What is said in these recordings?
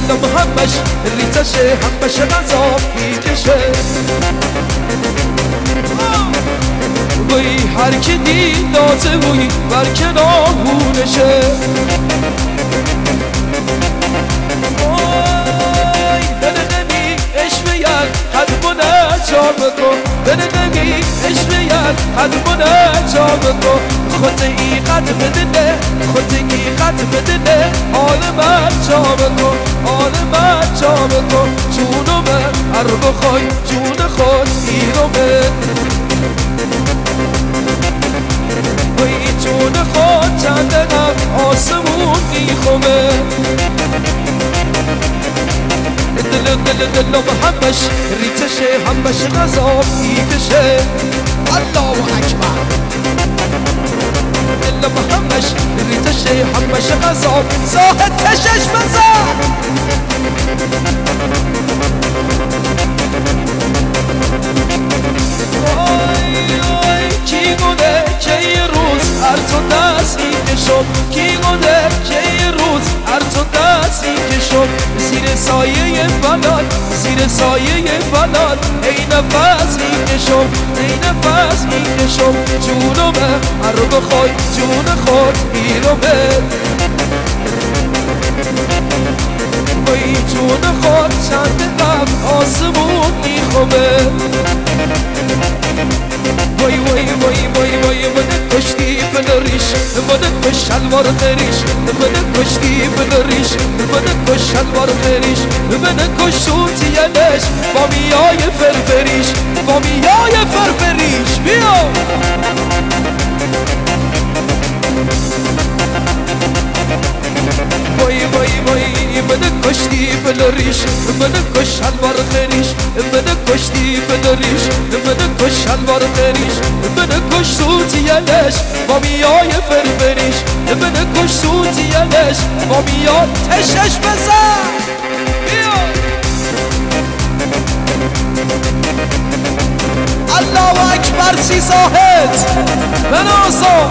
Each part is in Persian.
دلم همش ریزشه، همش غذا میکشه. وی هر کی دید دازه وی بر کنارونشه. بنمی اشویت حدمونه جا بکن. خود ایقت بدنه، خود ایقت بدنه، آل من جا بکن، آل من جا بکن. جونو من هر بخوای جون خود ایرو من. وی جون خود چند قد آسمون میخومه. دلم همش ریزشه، همش غذا میکشه. الله اکبر. دلم همش ریزشه، همش غذا. زاهد کشش بزن. کی گونه که یه روز هر تو دست میکشم. کی گونه که یه روز هر تو دست میکشم. زیر سایه فلان، زیر سایه فلان، ای نفس میکشم، ای نفس میکشم. جونمه هر بخوای جون خود میرمه. وی جون خود چند قبل آسمون میخومه. وای وای وای وای وای من کشتی بنریش، من کش شلوار خریش، من کشتی بنریش، من کش شلوار خریش، من کش شوتیانش با میای فرفریش، با میای فرفریش. بیا وای وای وای من کشتی بنریش، من کش شلوار خریش، من کشتی بنریش، من کش شلوار خریش، من کش سوتیانش با میای فرفریش، من کش سوتیانش با میای تشش بزن. بیا الله اکبر. سی زاهد بنازا.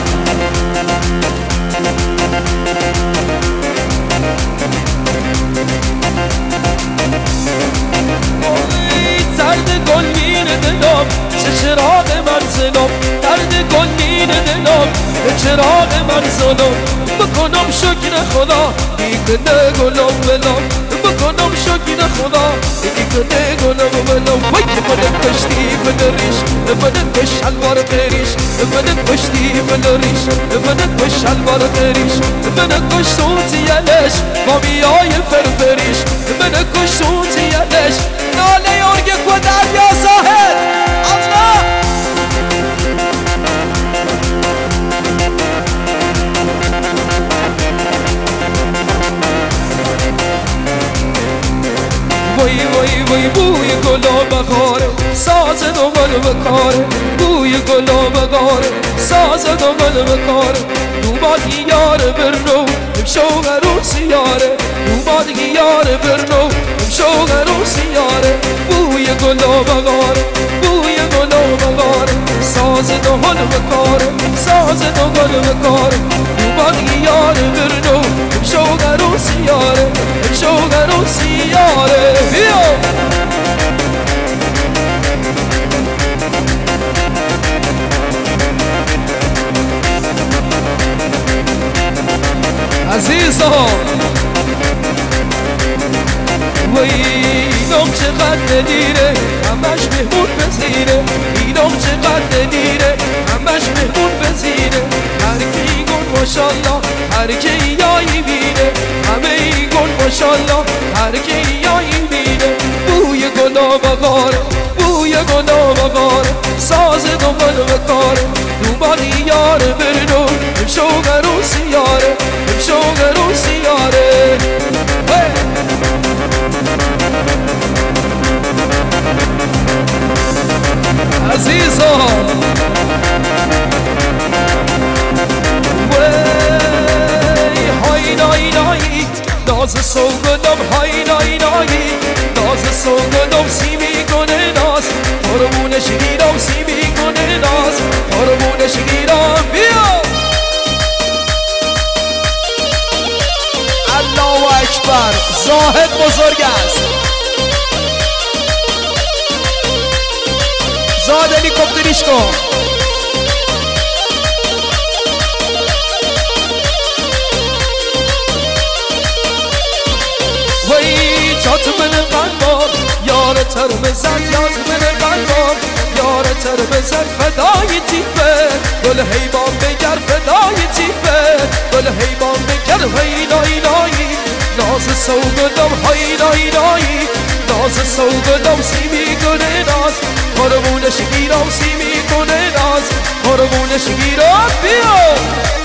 درد گل مینه دلم چه چراغ من زنم. درد گل مینه دلم چه چراغ من زنم. بکنم شکر خدا بیکنه گلم بلم. بکنم شکر خدا بیکنه گلم بلم. وای من کشتی بنریش، من کش شلوار خریش، من کشتی بنریش، من کش شلوار خریش، من کش سوتیانش با میای فرفریش، من کش سوتیانش. ناله ارگه و دریا زاهد الله. وای وای وای بوی گلا بخاره، ساز دنبال بکاره. بوی گلا بخاره، ساز دنبال بکاره. دوبادی یار برنو شوق روسی یاره. دوبادی یار برنو شوق روسی یاره. بوی گلا بخاره، بوی گلا بخاره. ساز دنبال بکاره، ساز دنبال بکاره. دوبادی یار برنو شوق روسی یاره، شوق روسی یاره. بیا عزیزا. وی اینم چقدر دیره، همش مهمون پذیره. اینم چقدر دیره، همش مهمون پذیره. هر کی گل ماشالله، هر کی یایی بینه. همه گل ماشالله، هر کی یایی بینه. بوی گلا بغاره، بوی گلا بغاره. ساز دنبال بکاره. دوبادی یار برنو شوق روسی یاره، شوق روسی یاره. عزیزا وی های نای نایی ناز سوگندم. های نای نایی ناز سوگندم. سی میکنه ناز قربونش گیرم، سی میکنه ناز قربونش گیرم. بیا الله اکبر. زاهد بزرگ است. زاهد هلیکوپتریش کن. وی جات من قلبم یار تر بزن، یاد من قلبم یار تر بزن، فدای تیفه گل حیبان بگر، فدای تیفه گل حیبان بگر. وی نای نایی ناز سوگدم، های نای نایی ناز سوگدم، سیمی کنه ناز قربونش گیرم، سیمی کنه ناز قربونش گیرم. بیا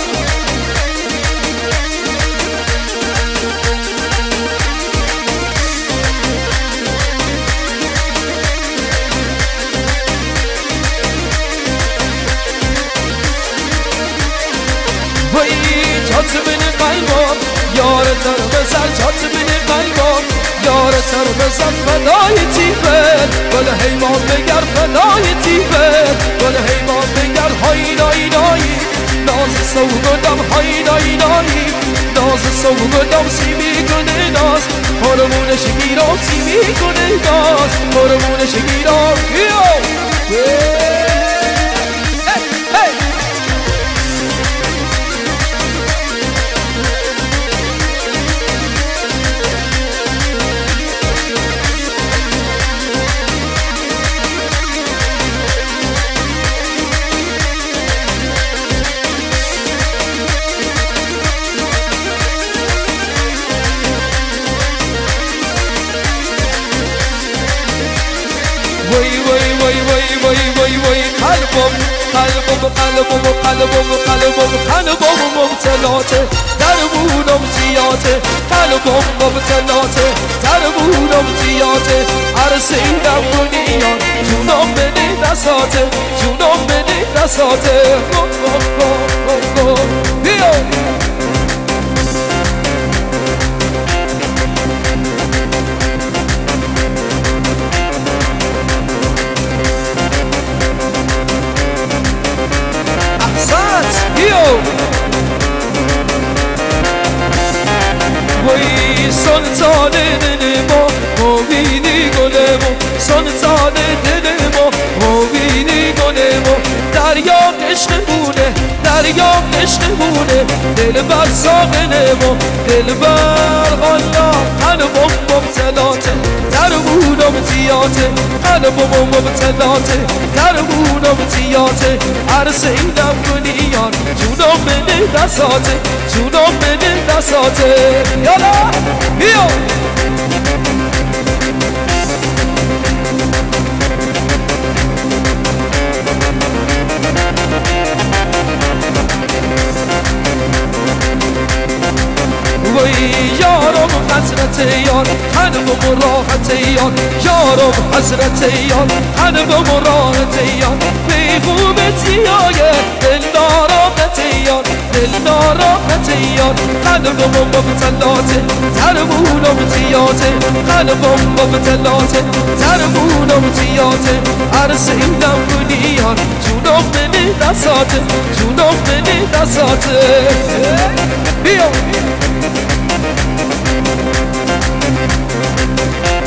جات من قلبم یار تر بزن، جات من قلبم یار تر بزن، فدای تیفه گل حیوان بگر، فدای تیفه گل حیوان بگر. های نای نایی ناز سوگدم، های نای نایی ناز سوگدم، سیمی کنه ناز قربونش گیرم، سیمی کنه ناز قربونش گیرم. وای وای وای وای وای وای وای قلبم قلبم قلبم قلبم قلبم قلبم مبتلاته، دربونم زیاده، قلبم مبتلاته، دربونم زیاده. عرصیدم دنیا جونم بده دستاته، جونم بده دستاته. بیا وی سلطان دل ما موینی گل ما، سلطان دل ما موینی گل ما. دریا عشقمونه، دریا عشقمونه، دل بر ساقل ما، دل بر غلا. قلبم مبتلاته، دربونم زیاده، قلبم مبتلاته، دربونم زیاده. عرصیدم دنیا جونم بده دستاته، جونم بده دستاته. یالا بیا وی یارم حضرت یار، قلبم راحت یار، یارم حضرت یار، قلبم راحت یار. بی خوبت یایه دل ناراحت یار، دل ناراحت یار. قلبم مبتلاته، دربونم زیاده، قلبم مبتلاته، دربونم زیاده. عرصیدم دنیا جونم بده دستاته، جونم بده دستاته. بیا